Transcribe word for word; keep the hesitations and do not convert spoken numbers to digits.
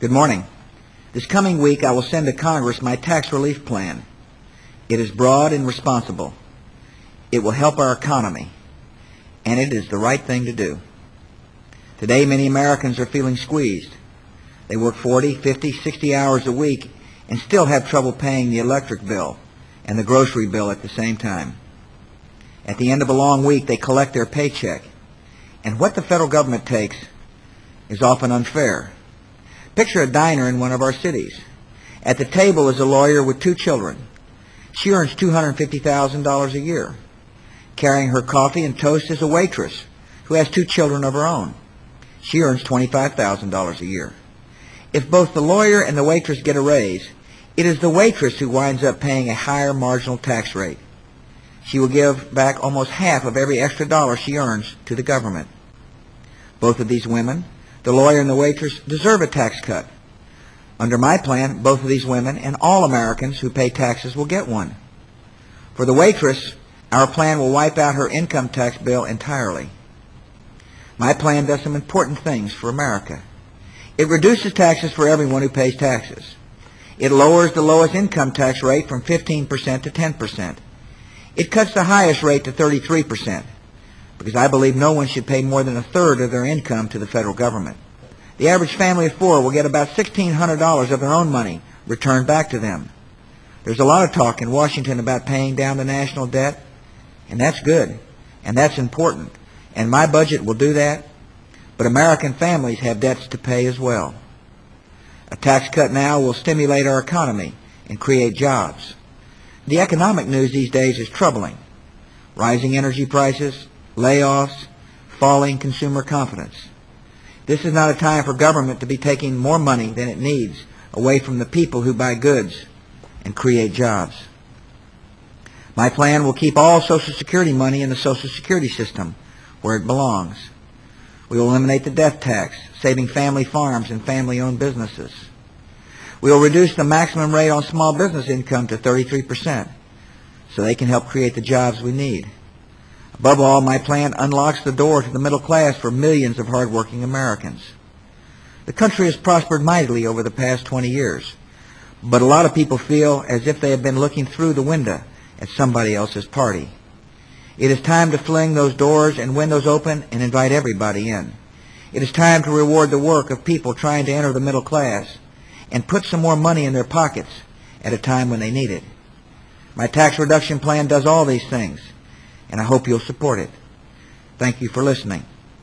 Good morning. This coming week I will send to Congress my tax relief plan. It is broad and responsible. It will help our economy, and it is the right thing to do. Today many Americans are feeling squeezed. They work forty, fifty, sixty hours a week and still have trouble paying the electric bill and the grocery bill at the same time. At the end of a long week they collect their paycheck, and what the federal government takes is often unfair. Picture a diner in one of our cities. At the table is a lawyer with two children. She earns two hundred fifty thousand dollars a year. Carrying her coffee and toast is a waitress who has two children of her own. She earns twenty-five thousand dollars a year. If both the lawyer and the waitress get a raise, it is the waitress who winds up paying a higher marginal tax rate. She will give back almost half of every extra dollar she earns to the government. Both of these women, the lawyer and the waitress, deserve a tax cut. Under my plan, both of these women and all Americans who pay taxes will get one. For the waitress, our plan will wipe out her income tax bill entirely. My plan does some important things for America. It reduces taxes for everyone who pays taxes. It lowers the lowest income tax rate from fifteen percent to ten percent. It cuts the highest rate to thirty-three percent. Because I believe no one should pay more than a third of their income to the federal government. The average family of four will get about sixteen hundred dollars of their own money returned back to them. There's a lot of talk in Washington about paying down the national debt, and that's good, and that's important, and my budget will do that, but American families have debts to pay as well. A tax cut now will stimulate our economy and create jobs. The economic news these days is troubling. Rising energy prices, layoffs, falling consumer confidence. This is not a time for government to be taking more money than it needs away from the people who buy goods and create jobs. My plan will keep all Social Security money in the Social Security system where it belongs. We will eliminate the death tax, saving family farms and family-owned businesses. We will reduce the maximum rate on small business income to thirty-three percent so they can help create the jobs we need. Above all, my plan unlocks the door to the middle class for millions of hardworking Americans. The country has prospered mightily over the past twenty years, but a lot of people feel as if they have been looking through the window at somebody else's party. It is time to fling those doors and windows open and invite everybody in. It is time to reward the work of people trying to enter the middle class and put some more money in their pockets at a time when they need it. My tax reduction plan does all these things, and I hope you'll support it. Thank you for listening.